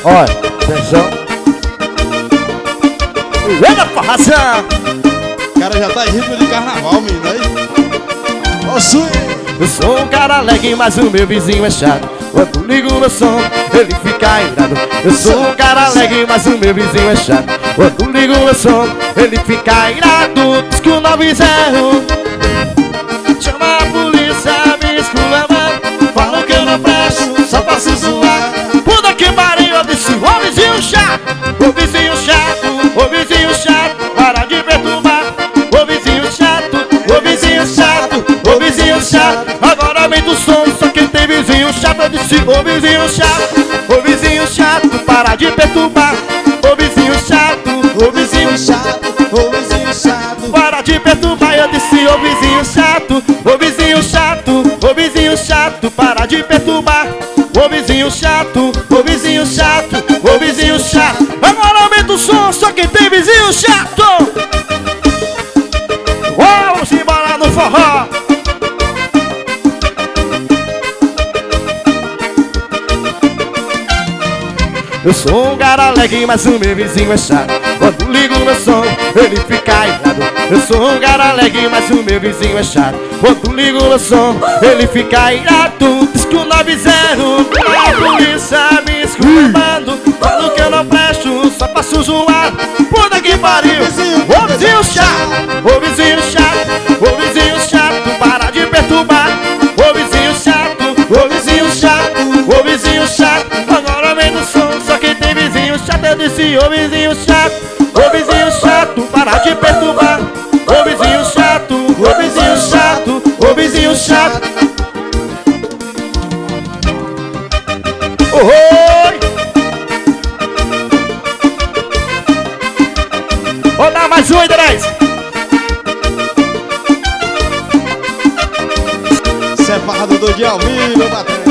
Olha, atenção. Olha a forração. O cara já tá em ritmo de carnaval, menino, aí. Ó, swing. Eu sou um cara alegre, mas o meu vizinho é chato. Quando ligo o meu som, ele fica irado. Eu sou um cara alegre, mas o meu vizinho é chato. Quando ligo o meu som, ele fica irado. Diz que o 90 chama a polícia, me esculhambando. Falam que eu não presto, só faço zoar. Puta que pariu, eu disse, ô vizinho chato, ô vizinho chato, ô vizinho chato, para de perturbar. Ô vizinho chato, ô vizinho chato, ô vizinho chato. Agora vem do som, só quem tem vizinho chato. Eu disse, ô vizinho chato, para de perturbar. Ô vizinho chato, ô vizinho chato, Ô vizinho chato. para de perturbar. Eu disse, ô vizinho chato, ô vizinho chato, ô vizinho chato, para de perturbar. Ô vizinho chato, ô vizinho chato, ô vizinho chato. Agora aumenta o som, só quem tem vizinho chato. Vamos embora no forró. Eu sou um cara alegre, mas o meu vizinho é chato. Quando ligo o meu som, ele fica irado. Eu sou um cara alegre, mas o meu vizinho é chato. Quando ligo o meu som, ele fica irado. Diz que o 90 a polícia me esculhambando. Falo que eu não presto, só faço zoar. Puta que pariu, ô vizinho chato, ô vizinho chato, ô vizinho chato, para de perturbar. Ô vizinho chato, ô vizinho chato, ô vizinho chato. Agora vem do som, só quem tem vizinho chato. Eu disse, ô vizinho chato, para de perturbar. Ô vizinho chato, ô vizinho chato, ô vizinho chato. Oi! Vou dar mais um, Andrés. Separado do dia ao vivo, batendo.